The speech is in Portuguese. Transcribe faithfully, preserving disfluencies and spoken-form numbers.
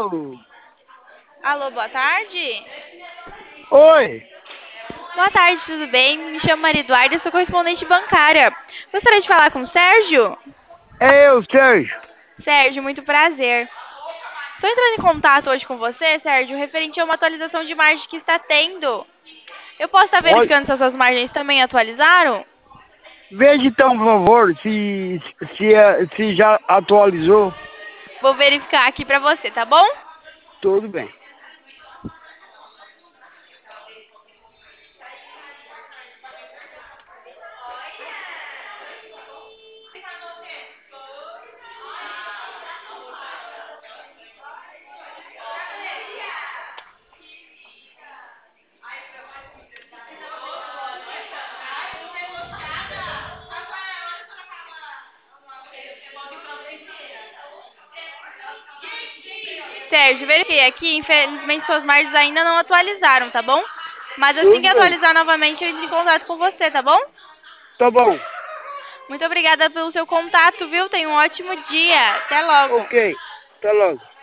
Alô? Alô, boa tarde. Oi, Boa tarde, tudo bem? Me chamo Maria Eduarda, sou correspondente bancária. Gostaria de falar com o Sérgio? é eu, Sérgio. Sérgio, muito prazer. Estou entrando em contato hoje com você, Sérgio, referente a uma atualização de margem que está tendo. Eu posso estar Olha, verificando se as suas margens também atualizaram? veja então, por favor, se, se, eh, se já atualizou. Vou verificar aqui para você, tá bom? Tudo bem. Sérgio, verifiquei aqui, infelizmente suas margens ainda não atualizaram, tá bom? Mas assim que Tudo bem. atualizar novamente, eu entro em contato com você, tá bom? Tá bom. Muito obrigada pelo seu contato, viu? Tenha um ótimo dia. Até logo. Ok. Até logo.